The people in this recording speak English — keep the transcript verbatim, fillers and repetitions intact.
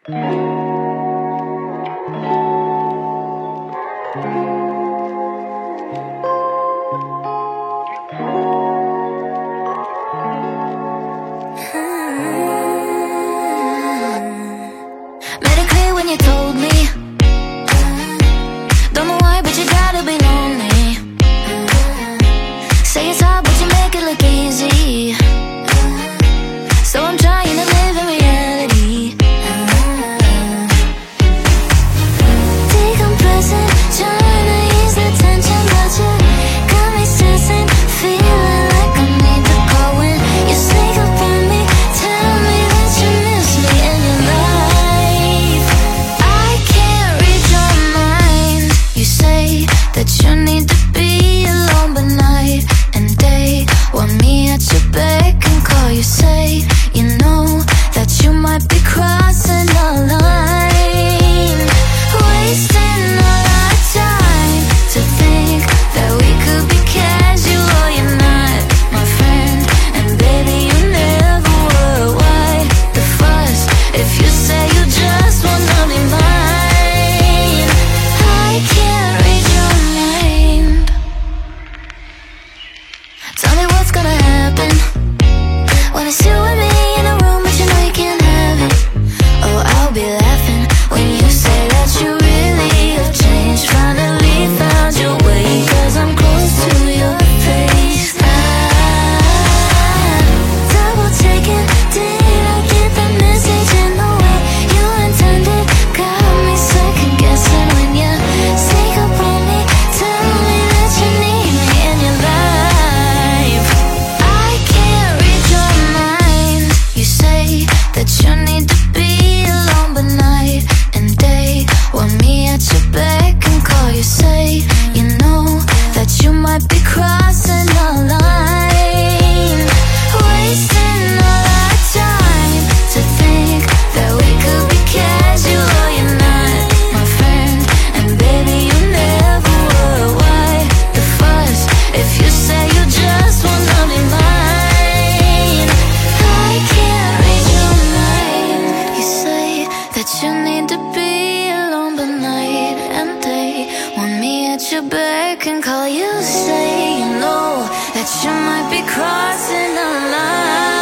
Made it clear when you told me, don't know why, but you gotta be lonely. Say it's hard, but you make it look easy. So I'm trying to live in reality. Decompressing, trying to ease the tension, but you got me stressing, feeling like I need to call when you sneak up on me. Tell me that you miss me in your life. I can't read your mind. You say that you need to be alone, but night and day want me at your beck and call. You say you know that you might be crossing the line, wasting all our time to think that we could be casual. You're not my friend, and baby you never were. Why the fuss if you say you just wanna be mine? I can't read your mind. Tell me what's gonna happen when it's you and me in a room, but you know you can't have it. Oh, I'll be laughing when you say that you really have changed. Finally found your way, cause I'm close to your face. I'm double checking, did I get that message in the way you intended? Got me second guessing when you sneak up on me. Tell me that you need me in your life. I can't read your mind. You say that you need to be alone, but night and day want me at your beck and call. You say you know that you might be crossing the line, wasting all our time to think that we could be casual. You're not my friend, and baby you never were. Why the fuss if you say you just wanna be mine? I can't read your mind. You say that you need to be alone, but night and day want me at your beck and call. You say you know that you might be crossing the line.